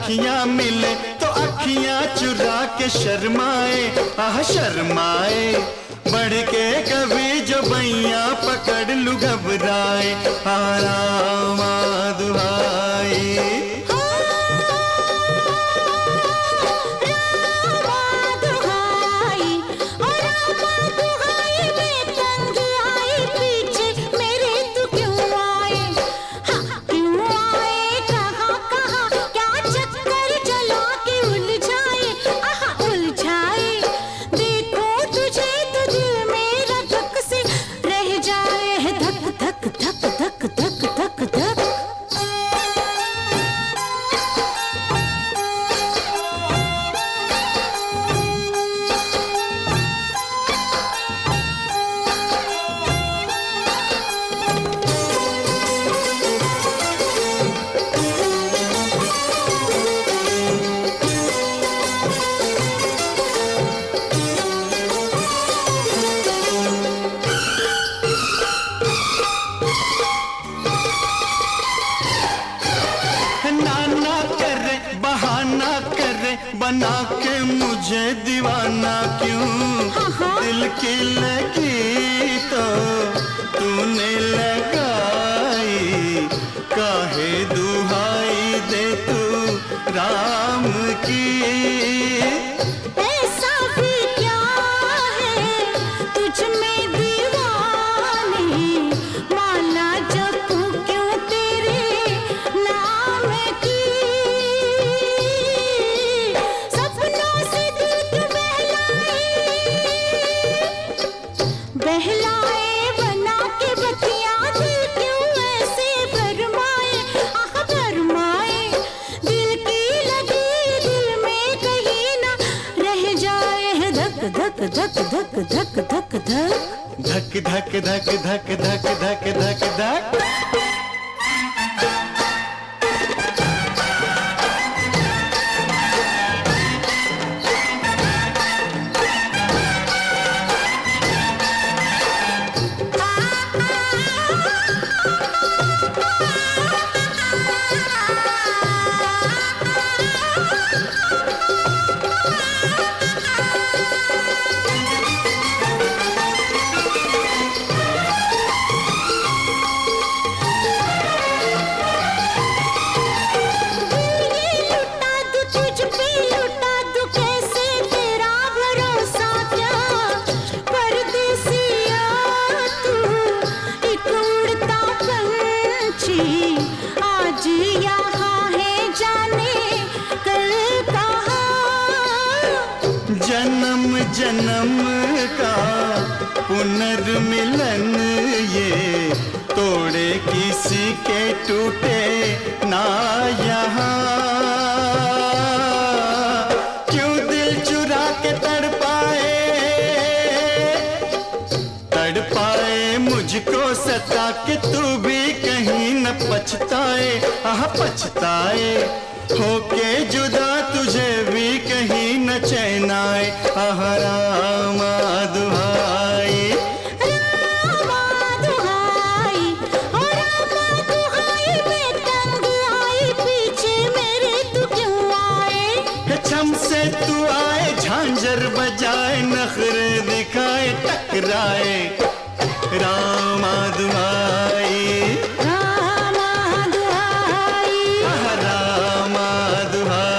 अखियां मिले तो अखियां चुरा के शर्माए, आह शर्माए। बढ़ के कभी जो बैया पकड़ लूं घबराए, रामा दुहाई। बना के मुझे दीवाना क्यों, दिल की लगी तो तूने लगाई, काहे दुहाई दे तू राम की। ऐसा भी क्या है तुझ में दीवानी, माला जपू क्यों तेरे नाम की। बहलाए बना के बतिया, दिल क्यों ऐसे भरमाए, आह भरमाए। दिल की लगी दिल में कहीं ना रह जाए, धक धक धक धक धक धक धक धक धक धक धक धक धक धक धक। आज यहाँ है जाने कल कहाँ, जन्म जन्म का पुनर्मिलन ये तोड़े किसी के टूटे ना यहाँ। क्यों दिल चुरा के तड़पाए मुझको सता के तू भी कहीं न पछताए, आह पछताए। होके जुदा तुझे भी कहीं न चैन आए, आह रामा दुहाई। रामा दुहाई, ओ रामा दुहाई, मैं तंग आई पीछे मेरे तू क्यों आए। छम से तू आए झांझर बजाए, नखरे दिखाए टकराए, रामा दुहाई। रामा दुहाई, रामा दुहाई।